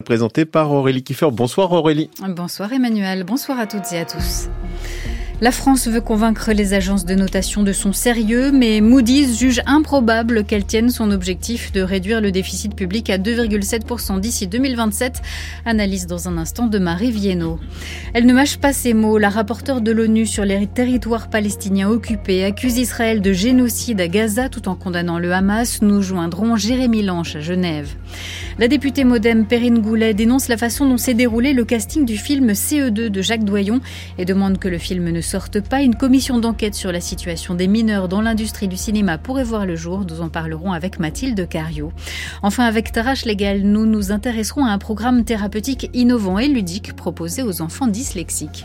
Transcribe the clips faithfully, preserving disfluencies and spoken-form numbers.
présenté par Aurélie Kiefer. Bonsoir Aurélie. Bonsoir Emmanuel, bonsoir à toutes et à tous. La France veut convaincre les agences de notation de son sérieux, mais Moody's juge improbable qu'elle tienne son objectif de réduire le déficit public à deux virgule sept pour cent d'ici deux mille vingt-sept. Analyse dans un instant de Marie Viennot. Elle ne mâche pas ses mots. La rapporteure de l'ONU sur les territoires palestiniens occupés accuse Israël de génocide à Gaza tout en condamnant le Hamas. Nous joindrons Jérémy Lanche à Genève. La députée Modem Perrine Goulet dénonce la façon dont s'est déroulé le casting du film C E deux de Jacques Doyon et demande que le film ne sorte pas. Une commission d'enquête sur la situation des mineurs dans l'industrie du cinéma pourrait voir le jour. Nous en parlerons avec Mathilde Cariou. Enfin, avec Tarache Légal, nous nous intéresserons à un programme thérapeutique innovant et ludique proposé aux enfants dyslexiques.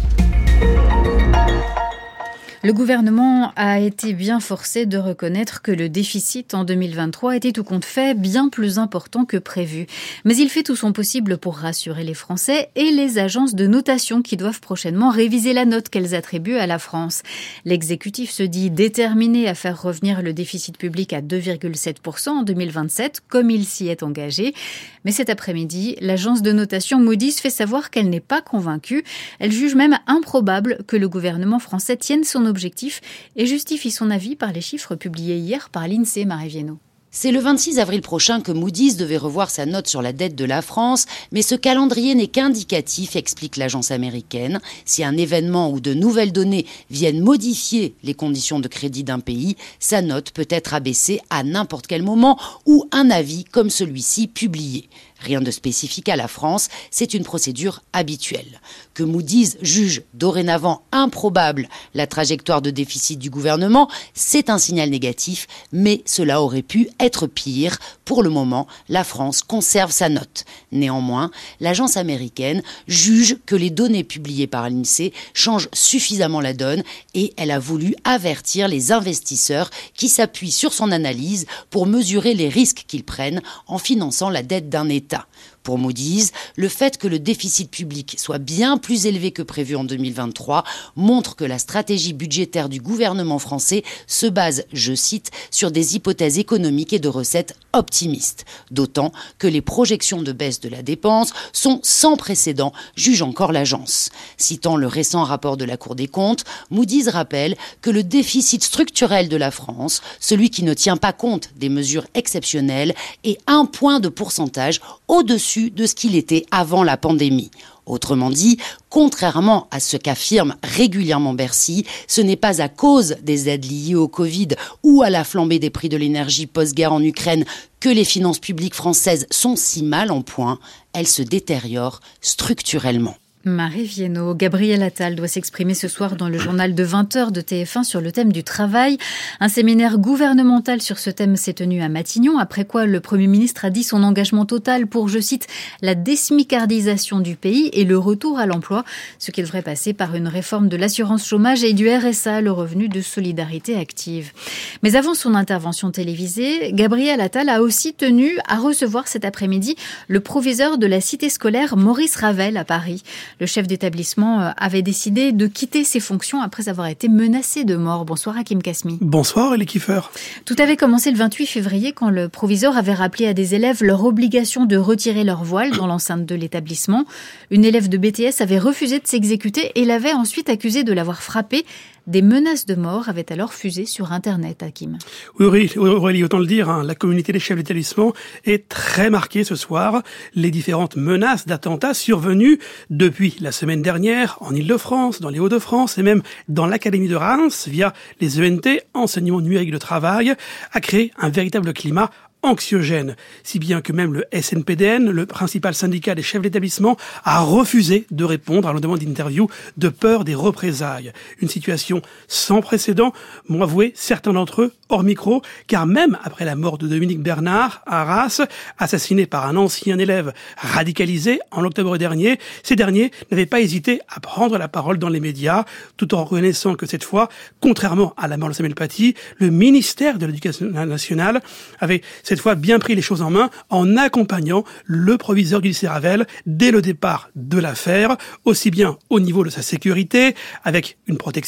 Le gouvernement a été bien forcé de reconnaître que le déficit en deux mille vingt-trois était tout compte fait bien plus important que prévu. Mais il fait tout son possible pour rassurer les Français et les agences de notation qui doivent prochainement réviser la note qu'elles attribuent à la France. L'exécutif se dit déterminé à faire revenir le déficit public à deux virgule sept pour cent en deux mille vingt-sept, comme il s'y est engagé. Mais cet après-midi, l'agence de notation Moody's fait savoir qu'elle n'est pas convaincue. Elle juge même improbable que le gouvernement français tienne son objectif et justifie son avis par les chiffres publiés hier par l'INSEE, Marie Viennot. C'est le vingt-six avril prochain que Moody's devait revoir sa note sur la dette de la France, mais ce calendrier n'est qu'indicatif, explique l'agence américaine. Si un événement ou de nouvelles données viennent modifier les conditions de crédit d'un pays, sa note peut être abaissée à n'importe quel moment ou un avis comme celui-ci publié. Rien de spécifique à la France, c'est une procédure habituelle. Que Moody's juge dorénavant improbable la trajectoire de déficit du gouvernement, c'est un signal négatif, mais cela aurait pu être pire. Pour le moment, la France conserve sa note. Néanmoins, l'agence américaine juge que les données publiées par l'INSEE changent suffisamment la donne et elle a voulu avertir les investisseurs qui s'appuient sur son analyse pour mesurer les risques qu'ils prennent en finançant la dette d'un État. Pour Moody's, le fait que le déficit public soit bien plus élevé que prévu en deux mille vingt-trois montre que la stratégie budgétaire du gouvernement français se base, je cite, sur des hypothèses économiques et de recettes optimistes. D'autant que les projections de baisse de la dépense sont sans précédent, juge encore l'agence. Citant le récent rapport de la Cour des comptes, Moody's rappelle que le déficit structurel de la France, celui qui ne tient pas compte des mesures exceptionnelles, est un point de pourcentage au-dessus de ce qu'il était avant la pandémie. Autrement dit, contrairement à ce qu'affirme régulièrement Bercy, ce n'est pas à cause des aides liées au Covid ou à la flambée des prix de l'énergie post-guerre en Ukraine que les finances publiques françaises sont si mal en point, elles se détériorent structurellement. Marie Viennot. Gabriel Attal doit s'exprimer ce soir dans le journal de vingt heures de T F un sur le thème du travail. Un séminaire gouvernemental sur ce thème s'est tenu à Matignon, après quoi le Premier ministre a dit son engagement total pour, je cite, la désmicardisation du pays et le retour à l'emploi, ce qui devrait passer par une réforme de l'assurance chômage et du R S A, le revenu de solidarité active. Mais avant son intervention télévisée, Gabriel Attal a aussi tenu à recevoir cet après-midi le proviseur de la cité scolaire Maurice Ravel à Paris. Le chef d'établissement avait décidé de quitter ses fonctions après avoir été menacé de mort. Bonsoir Hakim Kasmi. Bonsoir Aurélie Kiefer. Tout avait commencé le vingt-huit février quand le proviseur avait rappelé à des élèves leur obligation de retirer leur voile dans l'enceinte de l'établissement. Une élève de B T S avait refusé de s'exécuter et l'avait ensuite accusé de l'avoir frappée. Des menaces de mort avaient alors fusé sur Internet, Hakim. Oui, Aurélie, autant le dire, hein, la communauté des chefs d'établissement est très marquée ce soir. Les différentes menaces d'attentats survenues depuis la semaine dernière en Île-de-France, dans les Hauts-de-France et même dans l'Académie de Reims via les E N T, enseignement numérique de travail, a créé un véritable climat anxiogène, si bien que même le S N P D N, le principal syndicat des chefs d'établissement, a refusé de répondre à la demande d'interview de peur des représailles. Une situation sans précédent, m'ont avoué certains d'entre eux hors micro, car même après la mort de Dominique Bernard à Arras, assassiné par un ancien élève radicalisé en octobre dernier, ces derniers n'avaient pas hésité à prendre la parole dans les médias, tout en reconnaissant que cette fois, contrairement à la mort de Samuel Paty, le ministère de l'Éducation nationale avait cette fois bien pris les choses en main en accompagnant le proviseur du lycée Ravel dès le départ de l'affaire, aussi bien au niveau de sa sécurité, avec une protection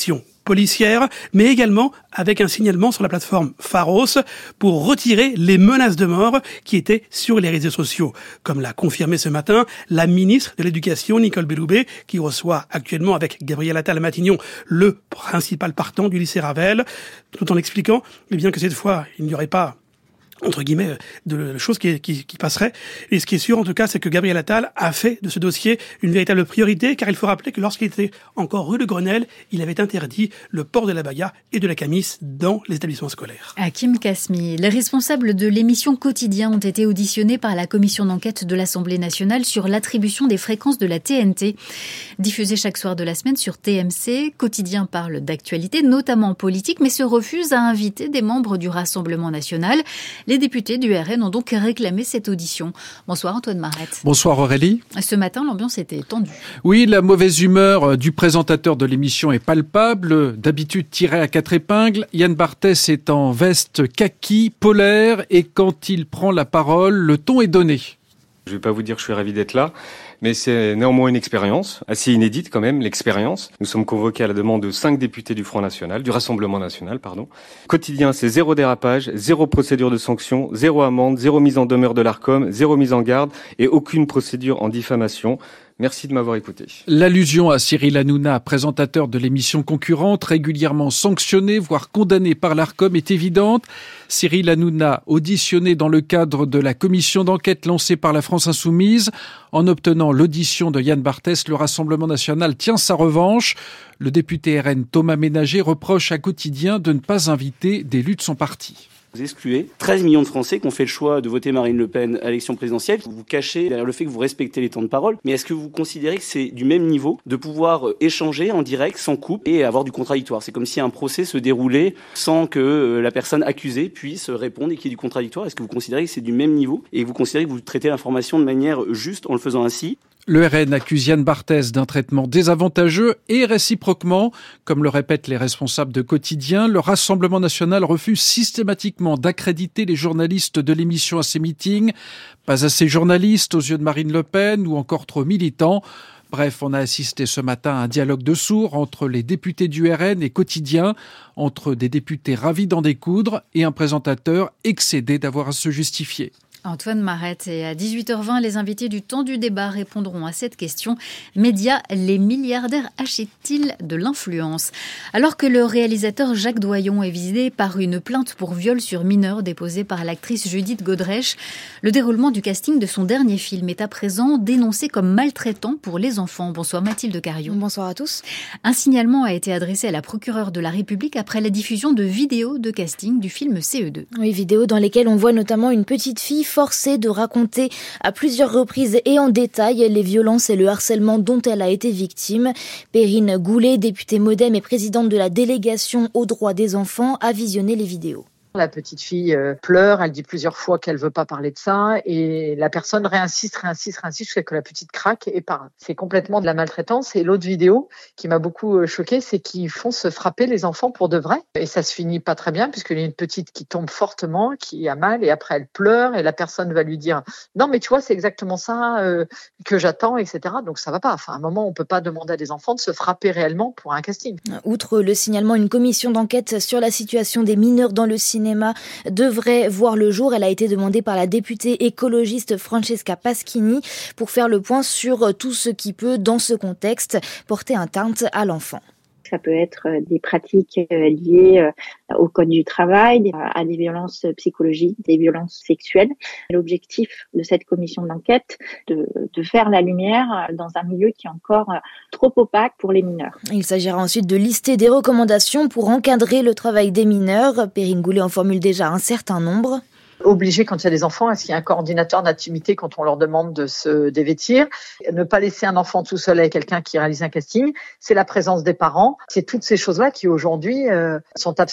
policière, mais également avec un signalement sur la plateforme Pharos pour retirer les menaces de mort qui étaient sur les réseaux sociaux. Comme l'a confirmé ce matin la ministre de l'Éducation, Nicole Belloubet, qui reçoit actuellement avec Gabriel Attal à Matignon le principal partant du lycée Ravel, tout en expliquant eh bien, que cette fois, il n'y aurait pas entre guillemets, de choses qui, qui, qui passeraient. Et ce qui est sûr, en tout cas, c'est que Gabriel Attal a fait de ce dossier une véritable priorité, car il faut rappeler que lorsqu'il était encore rue de Grenelle, il avait interdit le port de la baya et de la camis dans les établissements scolaires. Hakim Kasmi, les responsables de l'émission Quotidien ont été auditionnés par la commission d'enquête de l'Assemblée nationale sur l'attribution des fréquences de la T N T. Diffusée chaque soir de la semaine sur T M C, Quotidien parle d'actualité, notamment politique, mais se refuse à inviter des membres du Rassemblement national. Les députés du R N ont donc réclamé cette audition. Bonsoir Antoine Marette. Bonsoir Aurélie. Ce matin, l'ambiance était tendue. Oui, la mauvaise humeur du présentateur de l'émission est palpable. D'habitude tiré à quatre épingles, Yann Barthès est en veste kaki, polaire, et quand il prend la parole, le ton est donné. Je ne vais pas vous dire que je suis ravi d'être là, mais c'est néanmoins une expérience, assez inédite quand même, l'expérience. Nous sommes convoqués à la demande de cinq députés du Front National, du Rassemblement National, pardon. Quotidien, c'est zéro dérapage, zéro procédure de sanction, zéro amende, zéro mise en demeure de l'Arcom, zéro mise en garde et aucune procédure en diffamation. Merci de m'avoir écouté. L'allusion à Cyril Hanouna, présentateur de l'émission concurrente, régulièrement sanctionné, voire condamné par l'Arcom, est évidente. Cyril Hanouna, auditionné dans le cadre de la commission d'enquête lancée par la France Insoumise. En obtenant l'audition de Yann Barthès, le Rassemblement national tient sa revanche. Le député R N Thomas Ménager reproche à Quotidien de ne pas inviter d'élus de son parti. Vous excluez treize millions de Français qui ont fait le choix de voter Marine Le Pen à l'élection présidentielle. Vous vous cachez derrière le fait que vous respectez les temps de parole. Mais est-ce que vous considérez que c'est du même niveau de pouvoir échanger en direct, sans coupe, et avoir du contradictoire? C'est comme si un procès se déroulait sans que la personne accusée puisse répondre et qu'il y ait du contradictoire. Est-ce que vous considérez que c'est du même niveau et vous considérez que vous traitez l'information de manière juste en le faisant ainsi? Le R N accuse Yann Barthès d'un traitement désavantageux et réciproquement. Comme le répètent les responsables de Quotidien, le Rassemblement national refuse systématiquement d'accréditer les journalistes de l'émission à ses meetings. Pas assez journalistes aux yeux de Marine Le Pen ou encore trop militants. Bref, on a assisté ce matin à un dialogue de sourds entre les députés du R N et Quotidien, entre des députés ravis d'en découdre et un présentateur excédé d'avoir à se justifier. Antoine Marette, et à dix-huit heures vingt, les invités du temps du débat répondront à cette question. Médias, les milliardaires achètent-ils de l'influence? Alors que le réalisateur Jacques Doyon est visé par une plainte pour viol sur mineur déposée par l'actrice Judith Godrèche, le déroulement du casting de son dernier film est à présent dénoncé comme maltraitant pour les enfants. Bonsoir Mathilde Carion. Bonsoir à tous. Un signalement a été adressé à la procureure de la République après la diffusion de vidéos de casting du film C E deux. Oui, vidéos dans lesquelles on voit notamment une petite fille forcée de raconter à plusieurs reprises et en détail les violences et le harcèlement dont elle a été victime. Perrine Goulet, députée Modem et présidente de la délégation aux droits des enfants, a visionné les vidéos. La petite fille pleure, elle dit plusieurs fois qu'elle veut pas parler de ça et la personne réinsiste, réinsiste, réinsiste jusqu'à que la petite craque et parle. C'est complètement de la maltraitance. Et l'autre vidéo qui m'a beaucoup choquée, c'est qu'ils font se frapper les enfants pour de vrai. Et ça se finit pas très bien puisqu'il y a une petite qui tombe fortement, qui a mal et après elle pleure et la personne va lui dire « Non mais tu vois, c'est exactement ça euh, que j'attends, et cetera » Donc ça va pas. Enfin, à un moment, on peut pas demander à des enfants de se frapper réellement pour un casting. Outre le signalement, une commission d'enquête sur la situation des mineurs dans le cinéma devrait voir le jour. Elle a été demandée par la députée écologiste Francesca Paschini pour faire le point sur tout ce qui peut, dans ce contexte, porter atteinte à l'enfant. Ça peut être des pratiques liées au code du travail, à des violences psychologiques, des violences sexuelles. L'objectif de cette commission d'enquête, de, de faire la lumière dans un milieu qui est encore trop opaque pour les mineurs. Il s'agira ensuite de lister des recommandations pour encadrer le travail des mineurs. Perrine Goulet en formule déjà un certain nombre. Obligé, quand il y a des enfants, est-ce qu'il y a un coordinateur d'intimité quand on leur demande de se dévêtir? Ne pas laisser un enfant tout seul avec quelqu'un qui réalise un casting, c'est la présence des parents. C'est toutes ces choses-là qui aujourd'hui euh, sont absentes.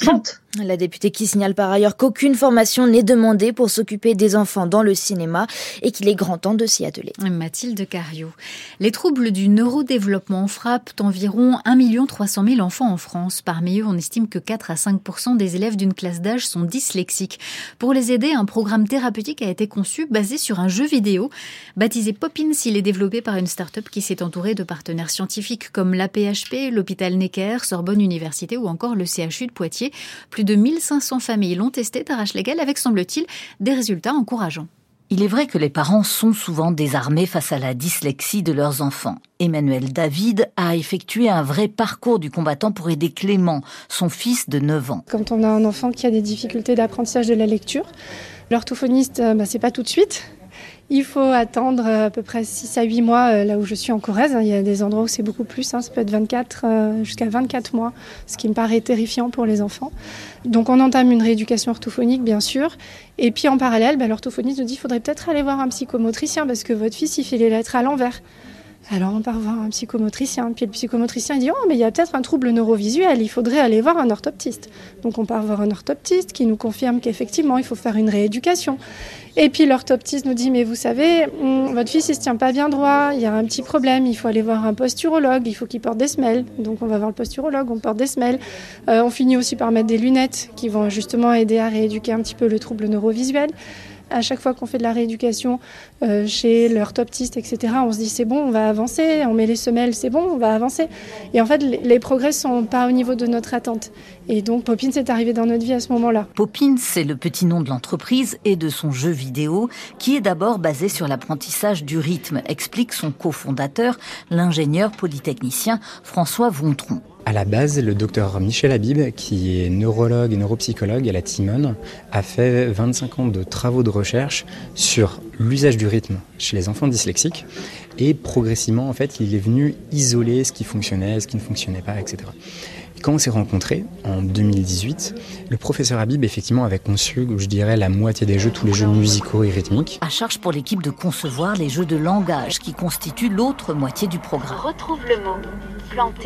La députée qui signale par ailleurs qu'aucune formation n'est demandée pour s'occuper des enfants dans le cinéma et qu'il est grand temps de s'y atteler. Mathilde Cariou. Les troubles du neurodéveloppement frappent environ un million trois cent mille enfants en France. Parmi eux, on estime que quatre à cinq pour cent des élèves d'une classe d'âge sont dyslexiques. Pour les aider, un programme thérapeutique a été conçu basé sur un jeu vidéo. Baptisé Poppins, il est développé par une start-up qui s'est entourée de partenaires scientifiques comme l'A P H P, l'hôpital Necker, Sorbonne Université ou encore le C H U de Poitiers. Plus de mille cinq cents familles l'ont testé, Tarache Légal, avec, semble-t-il, des résultats encourageants. Il est vrai que les parents sont souvent désarmés face à la dyslexie de leurs enfants. Emmanuel David a effectué un vrai parcours du combattant pour aider Clément, son fils de neuf ans. Quand on a un enfant qui a des difficultés d'apprentissage de la lecture, l'orthophoniste, bah, c'est pas tout de suite. Il faut attendre à peu près six à huit mois là où je suis en Corrèze. Il y a des endroits où c'est beaucoup plus, hein. Ça peut être vingt-quatre, jusqu'à vingt-quatre mois, ce qui me paraît terrifiant pour les enfants. Donc on entame une rééducation orthophonique bien sûr. Et puis en parallèle, bah, l'orthophoniste nous dit qu'il faudrait peut-être aller voir un psychomotricien parce que votre fils il fait les lettres à l'envers. Alors on part voir un psychomotricien, puis le psychomotricien il dit « Oh mais il y a peut-être un trouble neurovisuel, il faudrait aller voir un orthoptiste ». Donc on part voir un orthoptiste qui nous confirme qu'effectivement il faut faire une rééducation. Et puis l'orthoptiste nous dit « Mais vous savez, votre fils il se tient pas bien droit, il y a un petit problème, il faut aller voir un posturologue, il faut qu'il porte des semelles ». Donc on va voir le posturologue, on porte des semelles. Euh, on finit aussi par mettre des lunettes qui vont justement aider à rééduquer un petit peu le trouble neurovisuel. À chaque fois qu'on fait de la rééducation euh, chez l'orthoptiste, et cetera, on se dit c'est bon, on va avancer, on met les semelles, c'est bon, on va avancer. Et en fait, les progrès ne sont pas au niveau de notre attente. Et donc, Poppins est arrivé dans notre vie à ce moment-là. Poppins, c'est le petit nom de l'entreprise et de son jeu vidéo, qui est d'abord basé sur l'apprentissage du rythme, explique son cofondateur, l'ingénieur polytechnicien François Vontron. À la base, le docteur Michel Habib, qui est neurologue et neuropsychologue à la Timone, a fait vingt-cinq ans de travaux de recherche sur l'usage du rythme chez les enfants dyslexiques. Et progressivement, en fait, il est venu isoler ce qui fonctionnait, ce qui ne fonctionnait pas, et cetera. Et quand on s'est rencontrés, en deux mille dix-huit, le professeur Habib, effectivement, avait conçu, je dirais, la moitié des jeux, tous les jeux musicaux et rythmiques. À charge pour l'équipe de concevoir les jeux de langage qui constituent l'autre moitié du programme. Retrouve le mot planté.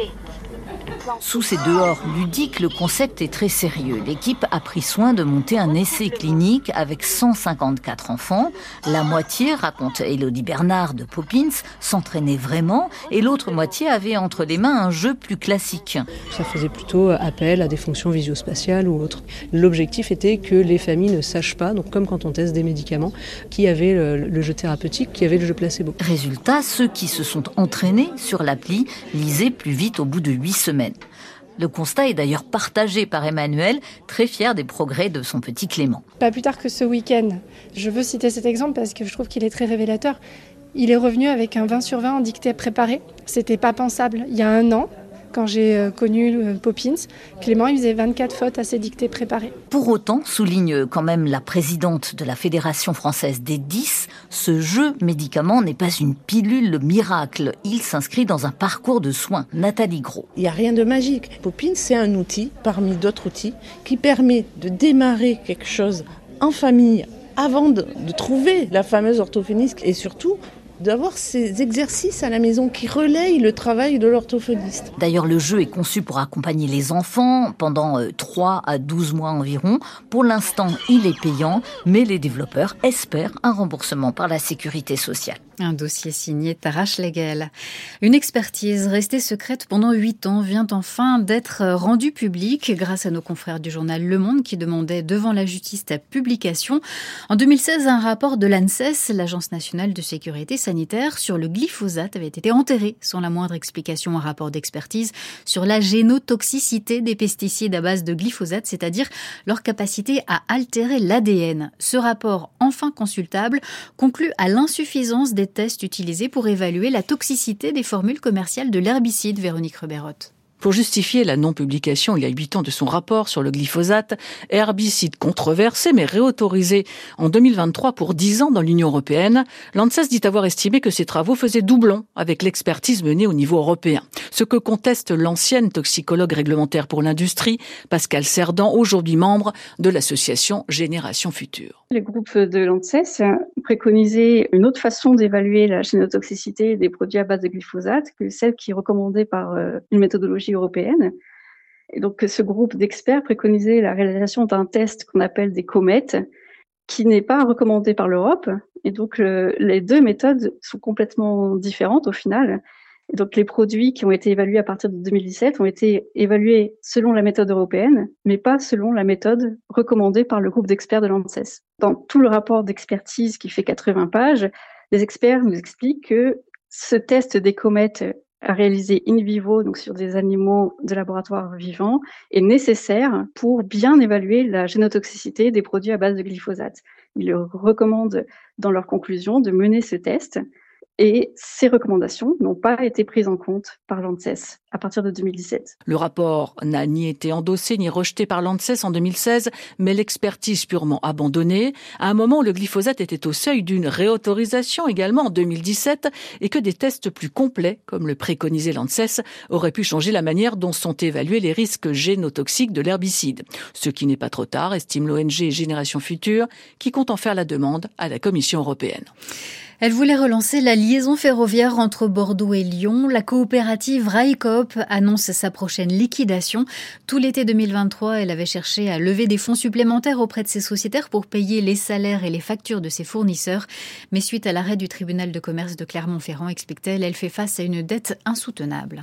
Sous ces dehors ludiques, le concept est très sérieux. L'équipe a pris soin de monter un essai clinique avec cent cinquante-quatre enfants. La moitié, raconte Élodie Bernard de Poppins, s'entraînait vraiment et l'autre moitié avait entre les mains un jeu plus classique. Ça faisait plutôt appel à des fonctions visio-spatiales ou autres. L'objectif était que les familles ne sachent pas, donc comme quand on teste des médicaments, qui avait le, le jeu thérapeutique, qui avait le jeu placebo. Résultat, ceux qui se sont entraînés sur l'appli lisaient plus vite au bout de huit semaines. Le constat est d'ailleurs partagé par Emmanuel, très fier des progrès de son petit Clément. Pas plus tard que ce week-end, je veux citer cet exemple parce que je trouve qu'il est très révélateur. Il est revenu avec un vingt sur vingt en dictée préparée. C'était pas pensable. Il y a un an, quand j'ai connu Poppins, Clément il faisait vingt-quatre fautes à ses dictées préparées. Pour autant, souligne quand même la présidente de la Fédération française des dys, ce jeu médicament n'est pas une pilule miracle. Il s'inscrit dans un parcours de soins. Nathalie Gros. Il n'y a rien de magique. Poppins, c'est un outil, parmi d'autres outils, qui permet de démarrer quelque chose en famille avant de, de trouver la fameuse orthophoniste et surtout d'avoir ces exercices à la maison qui relayent le travail de l'orthophoniste. D'ailleurs, le jeu est conçu pour accompagner les enfants pendant trois à douze mois environ. Pour l'instant, il est payant, mais les développeurs espèrent un remboursement par la sécurité sociale. Un dossier signé Tarache Légal. Une expertise restée secrète pendant huit ans vient enfin d'être rendue publique grâce à nos confrères du journal Le Monde qui demandaient devant la justice sa publication. En deux mille seize, un rapport de l'ANSES, l'Agence nationale de sécurité sanitaire, sur le glyphosate avait été enterré sans la moindre explication. Un rapport d'expertise sur la génotoxicité des pesticides à base de glyphosate, c'est-à-dire leur capacité à altérer l'A D N. Ce rapport, enfin consultable, conclut à l'insuffisance des tests utilisés pour évaluer la toxicité des formules commerciales de l'herbicide. Véronique Reberotte. Pour justifier la non-publication il y a huit ans de son rapport sur le glyphosate, herbicide controversé mais réautorisé en deux mille vingt-trois pour dix ans dans l'Union européenne, l'ANSES dit avoir estimé que ses travaux faisaient doublon avec l'expertise menée au niveau européen. Ce que conteste l'ancienne toxicologue réglementaire pour l'industrie, Pascale Cerdan, aujourd'hui membre de l'association Génération Future. Le groupe de l'ANSES préconisait une autre façon d'évaluer la génotoxicité des produits à base de glyphosate que celle qui est recommandée par une méthodologie européenne. Et donc, ce groupe d'experts préconisait la réalisation d'un test qu'on appelle des comètes, qui n'est pas recommandé par l'Europe. Et donc, euh, les deux méthodes sont complètement différentes au final. Et donc, les produits qui ont été évalués à partir de deux mille dix-sept ont été évalués selon la méthode européenne, mais pas selon la méthode recommandée par le groupe d'experts de l'ANSES. Dans tout le rapport d'expertise qui fait quatre-vingts pages, les experts nous expliquent que ce test des comètes à réaliser in vivo, donc sur des animaux de laboratoire vivants, est nécessaire pour bien évaluer la génotoxicité des produits à base de glyphosate. Ils recommandent dans leurs conclusions de mener ce test. Et ces recommandations n'ont pas été prises en compte par l'ANSES à partir de deux mille dix-sept. Le rapport n'a ni été endossé ni rejeté par l'ANSES en deux mille seize, mais l'expertise purement abandonnée, à un moment où le glyphosate était au seuil d'une réautorisation également en deux mille dix-sept et que des tests plus complets, comme le préconisait l'ANSES, auraient pu changer la manière dont sont évalués les risques génotoxiques de l'herbicide. Ce qui n'est pas trop tard, estime l'O N G Génération Future, qui compte en faire la demande à la Commission européenne. Elle voulait relancer la liaison ferroviaire entre Bordeaux et Lyon. La coopérative Railcoop annonce sa prochaine liquidation. Tout l'été deux mille vingt-trois, elle avait cherché à lever des fonds supplémentaires auprès de ses sociétaires pour payer les salaires et les factures de ses fournisseurs. Mais suite à l'arrêt du tribunal de commerce de Clermont-Ferrand, explique-t-elle, elle fait face à une dette insoutenable.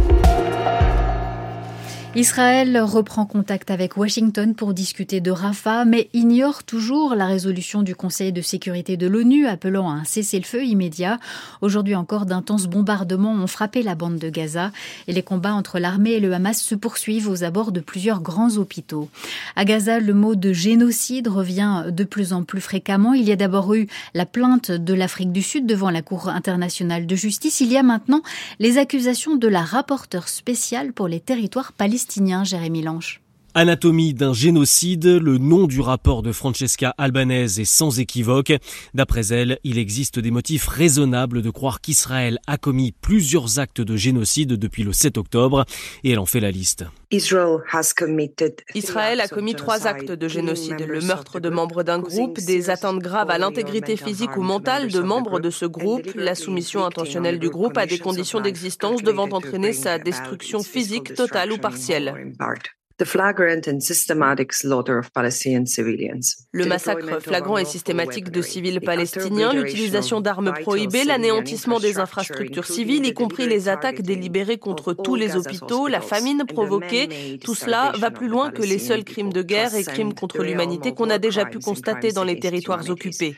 Israël reprend contact avec Washington pour discuter de Rafah, mais ignore toujours la résolution du Conseil de sécurité de l'ONU appelant à un cessez-le-feu immédiat. Aujourd'hui encore, d'intenses bombardements ont frappé la bande de Gaza et les combats entre l'armée et le Hamas se poursuivent aux abords de plusieurs grands hôpitaux. À Gaza, le mot de génocide revient de plus en plus fréquemment. Il y a d'abord eu la plainte de l'Afrique du Sud devant la Cour internationale de justice. Il y a maintenant les accusations de la rapporteure spéciale pour les territoires palestiniens. Jérémy Lange. Anatomie d'un génocide, le nom du rapport de Francesca Albanese est sans équivoque. D'après elle, il existe des motifs raisonnables de croire qu'Israël a commis plusieurs actes de génocide depuis le sept octobre, et elle en fait la liste. Israël a commis trois actes de génocide, le meurtre de membres d'un groupe, des atteintes graves à l'intégrité physique ou mentale de membres de ce groupe, la soumission intentionnelle du groupe à des conditions d'existence devant entraîner sa destruction physique totale ou partielle. Le massacre flagrant et systématique de civils palestiniens, l'utilisation d'armes prohibées, l'anéantissement des infrastructures civiles, y compris les attaques délibérées contre tous les hôpitaux, la famine provoquée, tout cela va plus loin que les seuls crimes de guerre et crimes contre l'humanité qu'on a déjà pu constater dans les territoires occupés.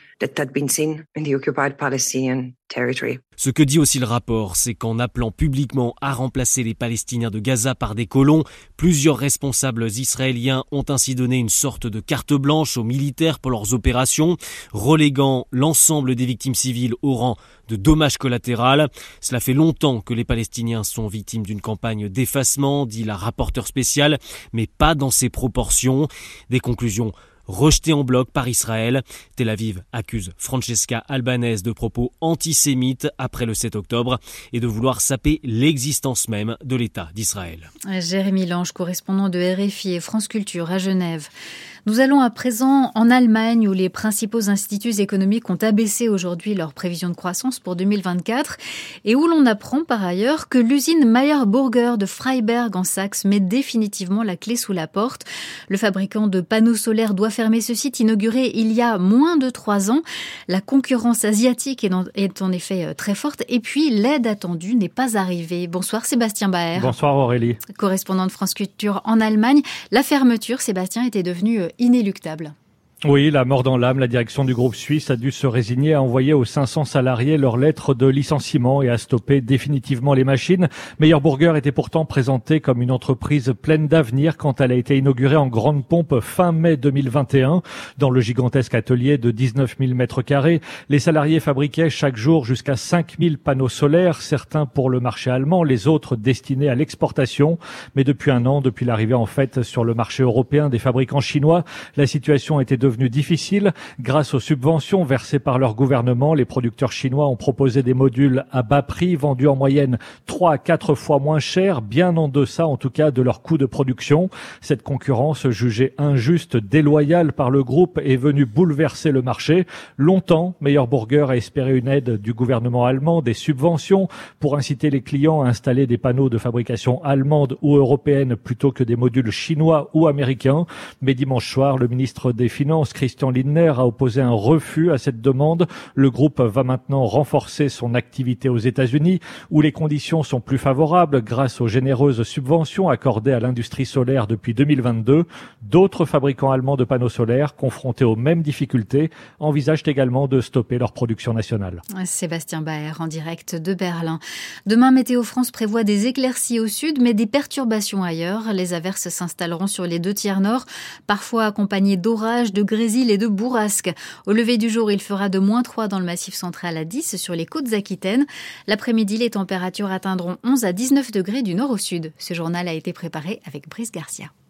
Ce que dit aussi le rapport, c'est qu'en appelant publiquement à remplacer les Palestiniens de Gaza par des colons, plusieurs responsables israéliens ont ainsi donné une sorte de carte blanche aux militaires pour leurs opérations, reléguant l'ensemble des victimes civiles au rang de dommages collatéraux. Cela fait longtemps que les Palestiniens sont victimes d'une campagne d'effacement, dit la rapporteure spéciale, mais pas dans ces proportions. Des conclusions rejeté en bloc par Israël. Tel Aviv accuse Francesca Albanese de propos antisémites après le sept octobre et de vouloir saper l'existence même de l'État d'Israël. Jérémy Lange, correspondant de R F I et France Culture à Genève. Nous allons à présent en Allemagne où les principaux instituts économiques ont abaissé aujourd'hui leurs prévisions de croissance pour deux mille vingt-quatre et où l'on apprend par ailleurs que l'usine Meyer Burger de Freiberg en Saxe met définitivement la clé sous la porte. Le fabricant de panneaux solaires doit fermer ce site inauguré il y a moins de trois ans. La concurrence asiatique est en effet très forte et puis l'aide attendue n'est pas arrivée. Bonsoir Sébastien Baer. Bonsoir Aurélie. Correspondant de France Culture en Allemagne. La fermeture, Sébastien, était devenue inéluctable. Oui, la mort dans l'âme, la direction du groupe suisse a dû se résigner à envoyer aux cinq cents salariés leur lettre de licenciement et à stopper définitivement les machines. Meyer Burger était pourtant présentée comme une entreprise pleine d'avenir quand elle a été inaugurée en grande pompe fin mai deux mille vingt et un. Dans le gigantesque atelier de dix-neuf mille mètres carrés, les salariés fabriquaient chaque jour jusqu'à cinq mille panneaux solaires, certains pour le marché allemand, les autres destinés à l'exportation. Mais depuis un an, depuis l'arrivée en fait sur le marché européen des fabricants chinois, la situation était devenue devenue difficile. Grâce aux subventions versées par leur gouvernement, les producteurs chinois ont proposé des modules à bas prix, vendus en moyenne trois à quatre fois moins cher, bien en deçà en tout cas de leur coût de production. Cette concurrence jugée injuste, déloyale par le groupe est venue bouleverser le marché. Longtemps, Meyer Burger a espéré une aide du gouvernement allemand, des subventions pour inciter les clients à installer des panneaux de fabrication allemande ou européenne plutôt que des modules chinois ou américains. Mais dimanche soir, le ministre des Finances, Christian Lindner, a opposé un refus à cette demande. Le groupe va maintenant renforcer son activité aux États-Unis, où les conditions sont plus favorables grâce aux généreuses subventions accordées à l'industrie solaire depuis deux mille vingt-deux. D'autres fabricants allemands de panneaux solaires, confrontés aux mêmes difficultés, envisagent également de stopper leur production nationale. Sébastien Baer en direct de Berlin. Demain, Météo France prévoit des éclaircies au sud, mais des perturbations ailleurs. Les averses s'installeront sur les deux tiers nord, parfois accompagnées d'orages, de grésil et de bourrasques. Au lever du jour, il fera de moins trois dans le massif central à dix sur les côtes aquitaines. L'après-midi, les températures atteindront onze à dix-neuf degrés du nord au sud. Ce journal a été préparé avec Brice Garcia.